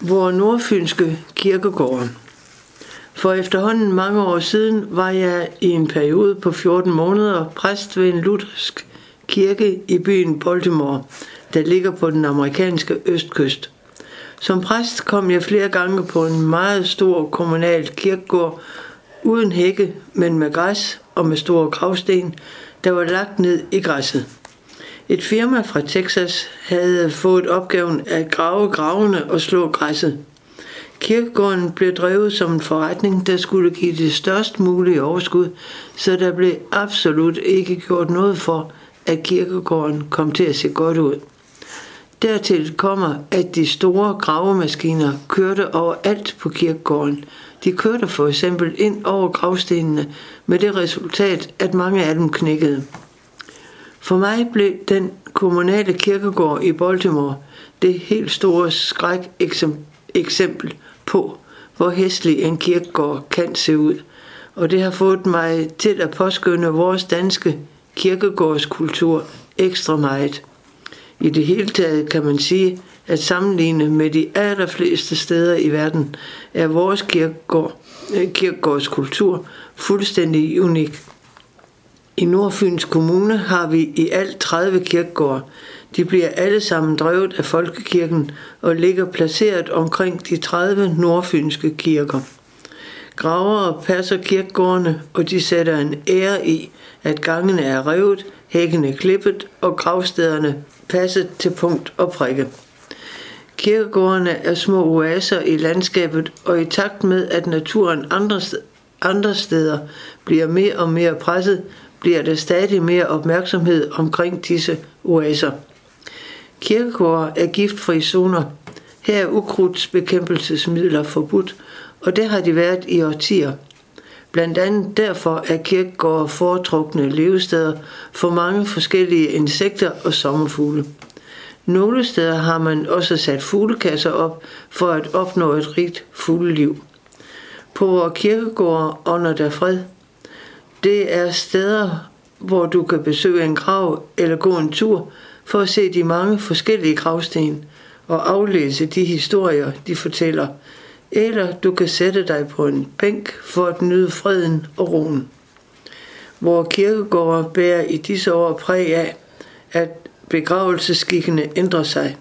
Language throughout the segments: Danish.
Vor nordfynske kirkegårde. For efterhånden mange år siden var jeg i en periode på 14 måneder præst ved en luthersk kirke i byen Baltimore, der ligger på den amerikanske østkyst. Som præst kom jeg flere gange på en meget stor kommunal kirkegård uden hække, men med græs og med store gravsten, der var lagt ned i græsset. Et firma fra Texas havde fået opgaven at grave gravene og slå græsset. Kirkegården blev drevet som en forretning, der skulle give det størst mulige overskud, så der blev absolut ikke gjort noget for, at kirkegården kom til at se godt ud. Dertil kommer, at de store gravemaskiner kørte overalt på kirkegården. De kørte for eksempel ind over gravstenene med det resultat, at mange af dem knækkede. For mig blev den kommunale kirkegård i Baltimore det helt store skrækeksempel på, hvor hæslig en kirkegård kan se ud. Og det har fået mig til at påskynde vores danske kirkegårdskultur ekstra meget. I det hele taget kan man sige, at sammenlignet med de allerfleste steder i verden, er vores kirkegårdskultur fuldstændig unik. I Nordfyns Kommune har vi i alt 30 kirkegårde. De bliver alle sammen drevet af Folkekirken og ligger placeret omkring de 30 nordfynske kirker. Gravere passer kirkegårdene, og de sætter en ære i, at gangene er revet, hækkene klippet og gravstederne passet til punkt og prikke. Kirkegårdene er små oaser i landskabet, og i takt med, at naturen andre steder bliver mere og mere presset, bliver der stadig mere opmærksomhed omkring disse oaser. Kirkegårde er giftfri zoner. Her er ukrudtsbekæmpelsesmidler forbudt, og det har de været i årtier. Blandt andet derfor er kirkegårde foretrukne levesteder for mange forskellige insekter og sommerfugle. Nogle steder har man også sat fuglekasser op for at opnå et rigt fugleliv. På vores kirkegårde ånder der fred. Det er steder, hvor du kan besøge en grav eller gå en tur for at se de mange forskellige gravsten og aflæse de historier, de fortæller. Eller du kan sætte dig på en bænk for at nyde freden og roen. Vores kirkegårde bærer i disse år præg af, at begravelseskikkene ændrer sig.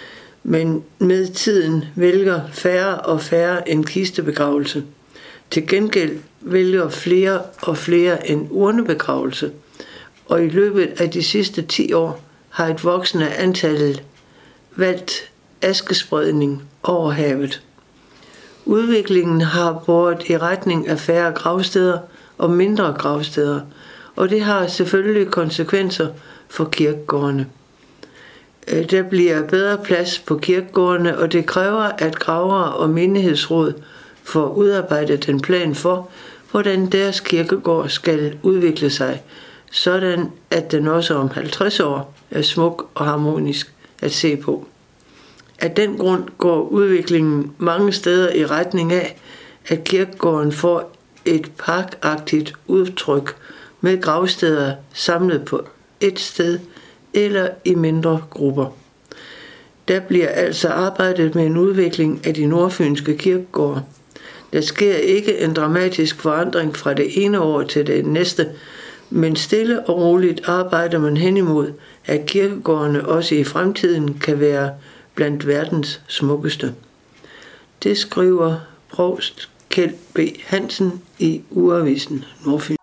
Men med tiden vælger færre og færre en kistebegravelse. Til gengæld vælger flere og flere en urnebegravelse, og i løbet af de sidste 10 år har et voksende antal valgt askespredning over havet. Udviklingen har båret i retning af færre gravsteder og mindre gravsteder, og det har selvfølgelig konsekvenser for kirkegårdene. Der bliver bedre plads på kirkegårdene, og det kræver, at gravere og menighedsråd får udarbejdet en plan for, hvordan deres kirkegård skal udvikle sig, sådan at den også om 50 år er smuk og harmonisk at se på. Af den grund går udviklingen mange steder i retning af, at kirkegården får et parkagtigt udtryk med gravsteder samlet på et sted eller i mindre grupper. Der bliver altså arbejdet med en udvikling af de nordfynske kirkegårde. Der sker ikke en dramatisk forandring fra det ene år til det næste, men stille og roligt arbejder man hen imod, at kirkegårdene også i fremtiden kan være blandt verdens smukkeste. Det skriver provst Kjeld B. Hansen i Ugeavisen Nordfyn.